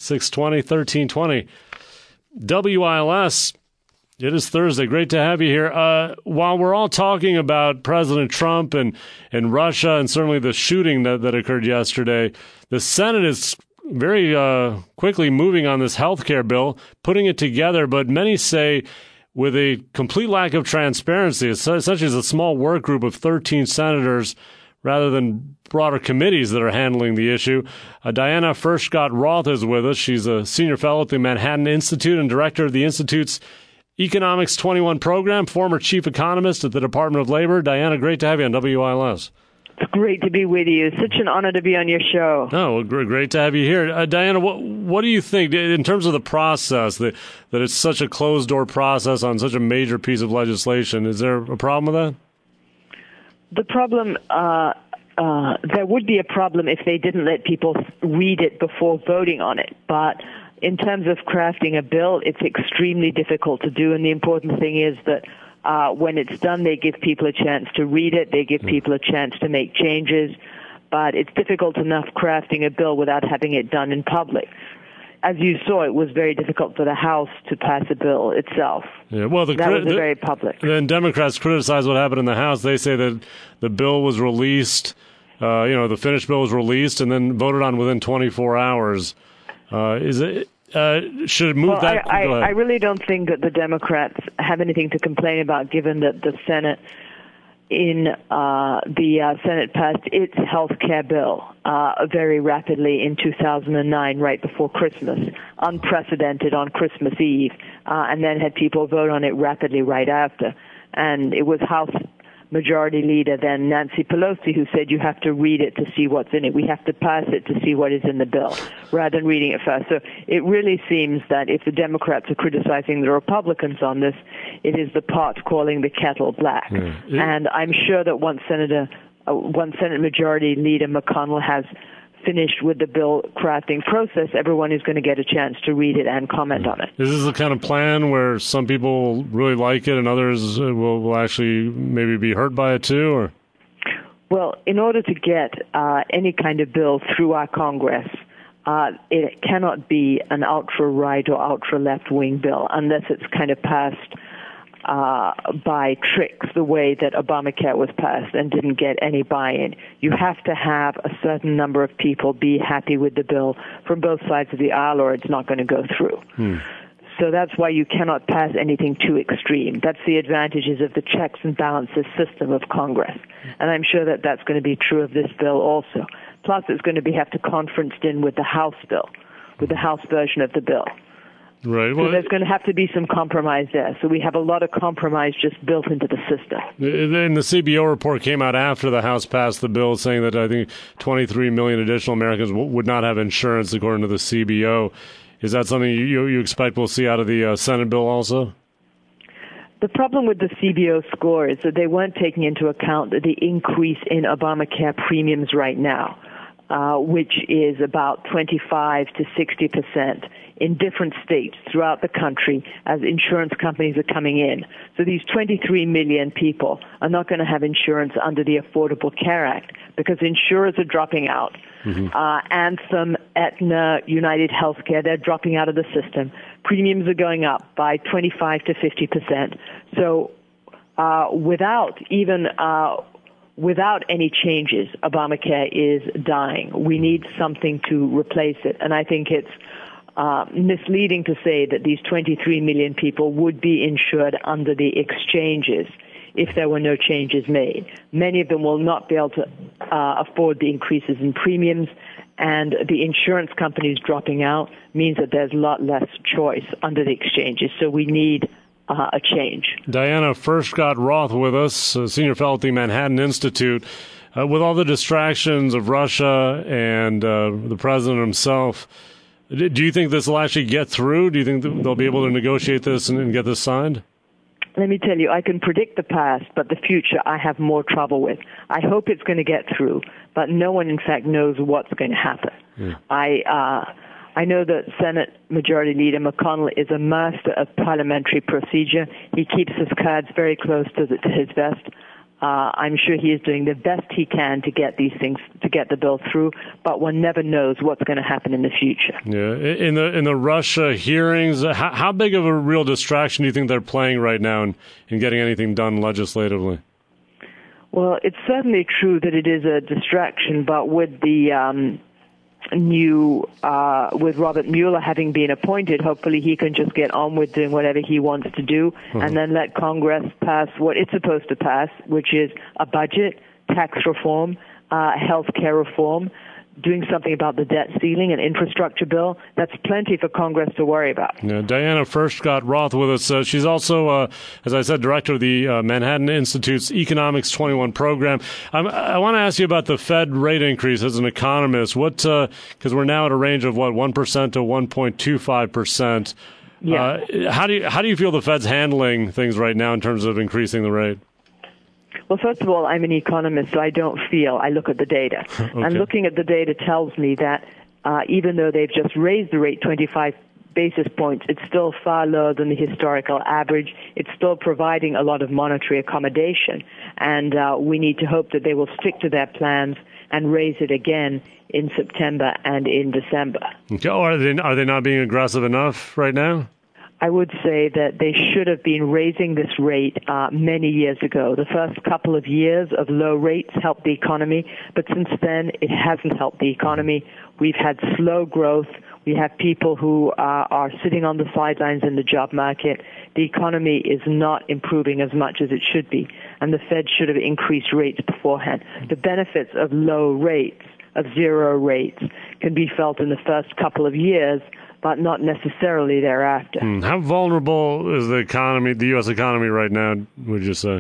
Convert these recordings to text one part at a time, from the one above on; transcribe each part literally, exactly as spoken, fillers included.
six twenty, thirteen twenty. W I L S, it is Thursday. Great to have you here. Uh, while we're all talking about President Trump and, and Russia and certainly the shooting that, that occurred yesterday, the Senate is very uh, quickly moving on this health care bill, putting it together, but many say with a complete lack of transparency. It's essentially a small work group of thirteen senators rather than broader committees that are handling the issue. Uh, Diana Furchtgott-Roth is with us. She's a senior fellow at the Manhattan Institute and director of the Institute's Economics twenty-one program, former chief economist at the Department of Labor. Diana, great to have you on W I L S. It's great to be with you. Such an honor to be on your show. Oh, well, great to have you here. Uh, Diana, what what do you think in terms of the process, that, that it's such a closed-door process on such a major piece of legislation? Is there a problem with that? The problem, uh, uh, there would be a problem if they didn't let people read it before voting on it. But in terms of crafting a bill, it's extremely difficult to do, and the important thing is that Uh, when it's done, they give people a chance to read it. They give people a chance to make changes. But it's difficult enough crafting a bill without having it done in public. As you saw, it was very difficult for the House to pass a bill itself. Yeah, well, the, that was the, very public. Then Democrats criticize what happened in the House. They say that the bill was released, uh, you know, the finished bill was released and then voted on within twenty-four hours. Uh, is it... Uh, should it move well, that? I, I, I really don't think that the Democrats have anything to complain about, given that the Senate in uh, the uh, Senate passed its health care bill uh, very rapidly in two thousand nine, right before Christmas, unprecedented on Christmas Eve, uh, and then had people vote on it rapidly right after. And it was House Majority Leader then Nancy Pelosi who said you have to read it to see what's in it. We have to pass it to see what is in the bill rather than reading it first. So it really seems that if the Democrats are criticizing the Republicans on this, it is the pot calling the kettle black. Yeah. Yeah. And I'm sure that once Senator, uh, once Senate Majority Leader McConnell has finished with the bill crafting process, everyone is going to get a chance to read it and comment yeah. on it. Is this the kind of plan where some people really like it and others will, will actually maybe be hurt by it too? Or? Well, in order to get uh, any kind of bill through our Congress, uh, it cannot be an ultra-right or ultra-left-wing bill unless it's kind of passed Uh, by tricks, the way that Obamacare was passed and didn't get any buy-in. You have to have a certain number of people be happy with the bill from both sides of the aisle, or it's not going to go through. Hmm. So that's why you cannot pass anything too extreme. That's the advantages of the checks and balances system of Congress. And I'm sure that that's going to be true of this bill also. Plus, it's going to be have to conferenced in with the House bill, with the House version of the bill. Right. Well, so there's going to have to be some compromise there. So we have a lot of compromise just built into the system. And the C B O report came out after the House passed the bill, saying that I think twenty-three million additional Americans w- would not have insurance, according to the C B O. Is that something you, you expect we'll see out of the uh, Senate bill also? The problem with the C B O score is that they weren't taking into account the increase in Obamacare premiums right now, uh, which is about twenty-five to sixty percent. In different states throughout the country as insurance companies are coming in. So these twenty-three million people are not going to have insurance under the Affordable Care Act because insurers are dropping out. Mm-hmm. Uh, Anthem, Aetna, United Healthcare, they're dropping out of the system. Premiums are going up by twenty-five to fifty percent. So uh, without even uh, without any changes, Obamacare is dying. We need something to replace it. And I think it's Uh, misleading to say that these twenty-three million people would be insured under the exchanges if there were no changes made. Many of them will not be able to uh, afford the increases in premiums, and the insurance companies dropping out means that there's a lot less choice under the exchanges. So we need uh, a change. Diana Furchtgott-Roth with us, a senior fellow at the Manhattan Institute. Uh, with all the distractions of Russia and uh, the president himself, do you think this will actually get through? Do you think they'll be able to negotiate this and, and get this signed? Let me tell you, I can predict the past, but the future I have more trouble with. I hope it's going to get through, but no one, in fact, knows what's going to happen. Yeah. I uh, I know that Senate Majority Leader McConnell is a master of parliamentary procedure. He keeps his cards very close to, the, to his vest. Uh, I'm sure he is doing the best he can to get these things, to get the bill through, but one never knows what's going to happen in the future. Yeah, in the in the Russia hearings, how, how big of a real distraction do you think they're playing right now in, in getting anything done legislatively? Well, it's certainly true that it is a distraction, but with the um, new, uh, with Robert Mueller having been appointed, hopefully he can just get on with doing whatever he wants to do, uh-huh. and then let Congress pass what it's supposed to pass, which is a budget, tax reform, uh, health care reform, doing something about the debt ceiling and infrastructure bill. That's plenty for Congress to worry about. Yeah, Diana Furchtgott-Roth with us. Uh, she's also, uh, as I said, director of the uh, Manhattan Institute's Economics twenty-one program. I'm, I want to ask you about the Fed rate increase as an economist. What, because uh, we're now at a range of, what, one percent to one point two five percent. Yeah. Uh, how do you, how do you feel the Fed's handling things right now in terms of increasing the rate? Well, first of all, I'm an economist, so I don't feel. I look at the data. Okay. And looking at the data tells me that uh, even though they've just raised the rate twenty-five basis points, it's still far lower than the historical average. It's still providing a lot of monetary accommodation. And uh, we need to hope that they will stick to their plans and raise it again in September and in December. Okay. Oh, are they, are they not being aggressive enough right now? I would say that they should have been raising this rate uh, many years ago. The first couple of years of low rates helped the economy, but since then it hasn't helped the economy. We've had slow growth. We have people who uh, are sitting on the sidelines in the job market. The economy is not improving as much as it should be, and the Fed should have increased rates beforehand. The benefits of low rates, of zero rates, can be felt in the first couple of years, but not necessarily thereafter. Hmm. How vulnerable is the economy, the U S economy right now, would you say?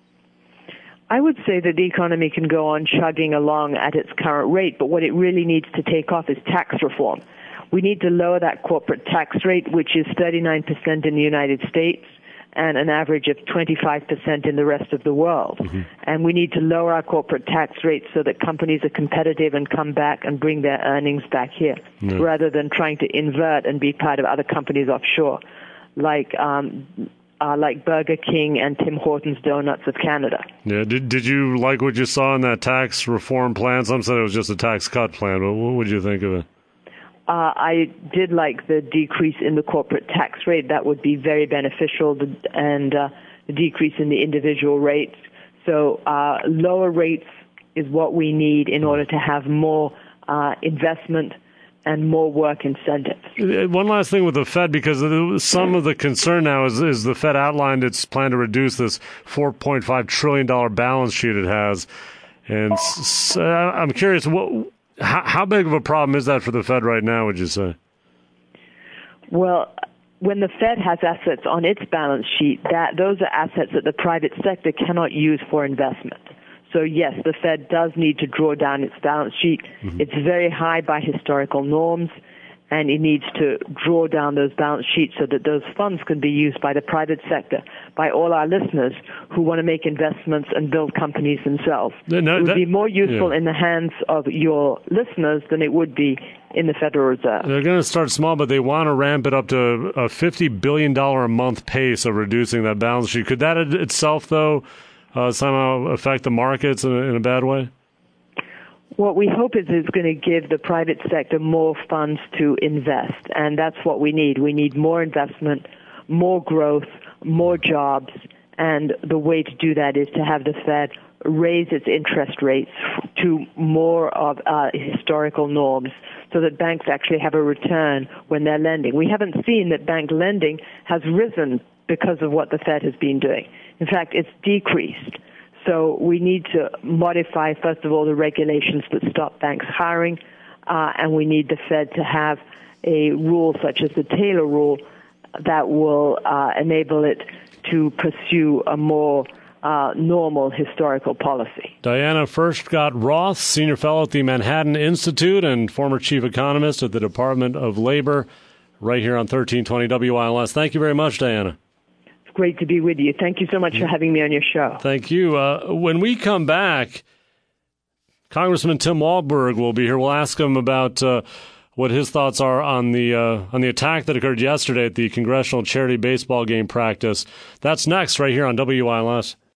I would say that the economy can go on chugging along at its current rate, but what it really needs to take off is tax reform. We need to lower that corporate tax rate, which is thirty-nine percent in the United States and an average of twenty-five percent in the rest of the world. Mm-hmm. And we need to lower our corporate tax rate so that companies are competitive and come back and bring their earnings back here, yeah. rather than trying to invert and be part of other companies offshore, like um, uh, like Burger King and Tim Hortons Donuts of Canada. Yeah. Did Did you like what you saw in that tax reform plan? Some said it was just a tax cut plan, but what would you think of it? Uh, I did like the decrease in the corporate tax rate. That would be very beneficial, and uh, the decrease in the individual rates. So uh, lower rates is what we need in order to have more uh, investment and more work incentives. One last thing with the Fed, because some of the concern now is, is the Fed outlined its plan to reduce this four point five trillion dollars balance sheet it has. And so I'm curious, what... How, how big of a problem is that for the Fed right now, would you say? Well, when the Fed has assets on its balance sheet, that those are assets that the private sector cannot use for investment. So, yes, the Fed does need to draw down its balance sheet. Mm-hmm. It's very high by historical norms, and it needs to draw down those balance sheets so that those funds can be used by the private sector, by all our listeners who want to make investments and build companies themselves. No, it would that, be more useful yeah. in the hands of your listeners than it would be in the Federal Reserve. They're going to start small, but they want to ramp it up to a fifty billion dollars a month pace of reducing that balance sheet. Could that itself, though, uh, somehow affect the markets in a, in a bad way? What we hope is it's going to give the private sector more funds to invest, and that's what we need. We need more investment, more growth, more jobs, and the way to do that is to have the Fed raise its interest rates to more of uh, historical norms so that banks actually have a return when they're lending. We haven't seen that bank lending has risen because of what the Fed has been doing. In fact, it's decreased. So we need to modify, first of all, the regulations that stop banks hiring, uh, and we need the Fed to have a rule such as the Taylor rule that will uh, enable it to pursue a more uh, normal historical policy. Diana Furchtgott-Roth, Senior Fellow at the Manhattan Institute and former Chief Economist at the Department of Labor, right here on thirteen twenty W I L S. Thank you very much, Diana. Great to be with you. Thank you so much for having me on your show. Thank you. Uh, when we come back, Congressman Tim Walberg will be here. We'll ask him about uh, what his thoughts are on the uh, on the attack that occurred yesterday at the Congressional Charity Baseball Game practice. That's next right here on W I L S.